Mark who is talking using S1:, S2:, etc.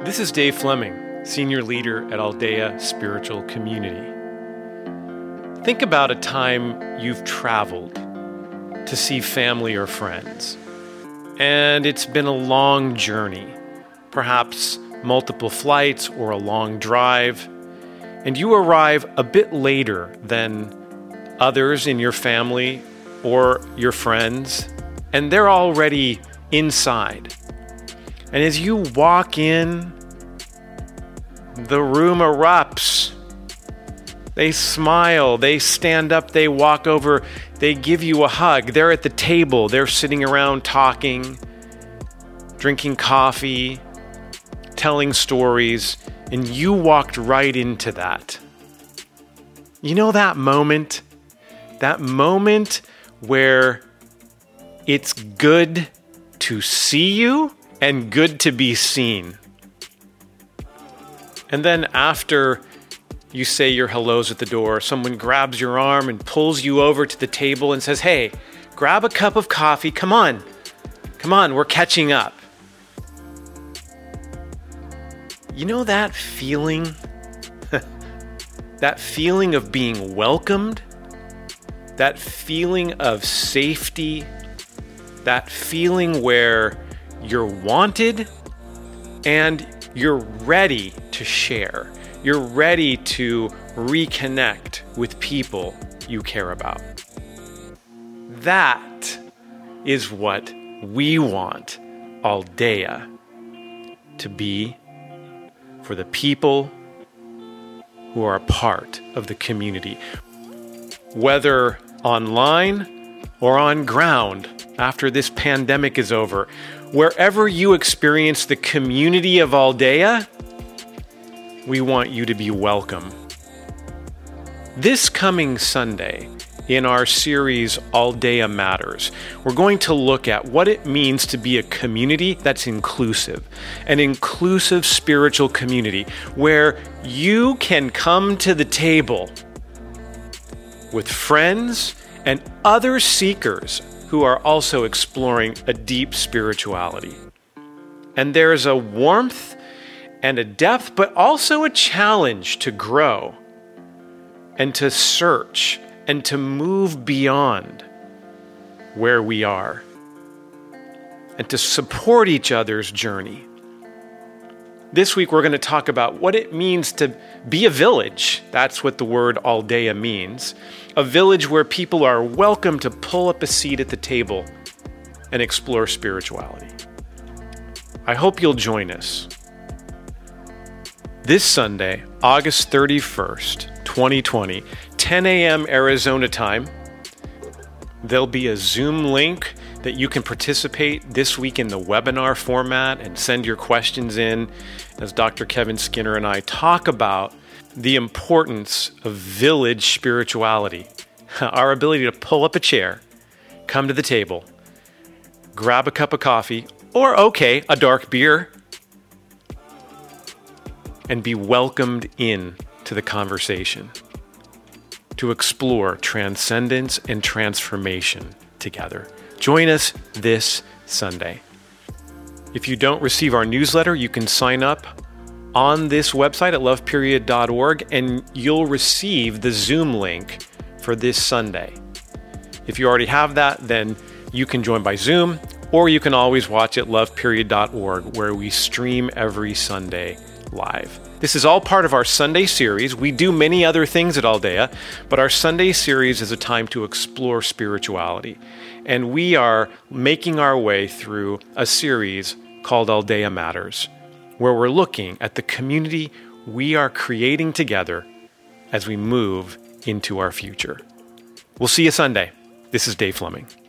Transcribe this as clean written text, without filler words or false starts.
S1: This is Dave Fleming, Senior Leader at Aldea Spiritual Community. Think about a time you've traveled to see family or friends, and it's been a long journey, perhaps multiple flights or a long drive, and you arrive a bit later than others in your family or your friends, and they're already inside. And as you walk in, the room erupts. They smile, they stand up, they walk over, they give you a hug. They're at the table, they're sitting around talking, drinking coffee, telling stories, and you walked right into that. You know that moment? That moment where it's good to see you and good to be seen. And then after you say your hellos at the door, someone grabs your arm and pulls you over to the table and says, "Hey, grab a cup of coffee. Come on, we're catching up." You know that feeling? That feeling of being welcomed? That feeling of safety? That feeling where you're wanted and you're ready to share. You're ready to reconnect with people you care about. That is what we want Aldea to be for the people who are a part of the community, whether online or on ground after this pandemic is over. Wherever you experience the community of Aldea, we want you to be welcome. This coming Sunday, in our series Aldea Matters, we're going to look at what it means to be a community that's inclusive, an inclusive spiritual community where you can come to the table with friends and other seekers who are also exploring a deep spirituality. And there's a warmth and a depth, but also a challenge to grow and to search and to move beyond where we are and to support each other's journey. This week, we're going to talk about what it means to be a village. That's what the word Aldea means. A village where people are welcome to pull up a seat at the table and explore spirituality. I hope you'll join us. This Sunday, August 31st, 2020, 10 a.m. Arizona time, there'll be a Zoom link that you can participate this week in the webinar format and send your questions in as Dr. Kevin Skinner and I talk about the importance of village spirituality. Our ability to pull up a chair, come to the table, grab a cup of coffee, or a dark beer, and be welcomed in to the conversation to explore transcendence and transformation together. Join us this Sunday. If you don't receive our newsletter, you can sign up on this website at loveperiod.org and you'll receive the Zoom link for this Sunday. If you already have that, then you can join by Zoom, or you can always watch at loveperiod.org, where we stream every Sunday live. This is all part of our Sunday series. We do many other things at Aldea, but our Sunday series is a time to explore spirituality. And we are making our way through a series called Aldea Matters, where we're looking at the community we are creating together as we move into our future. We'll see you Sunday. This is Dave Fleming.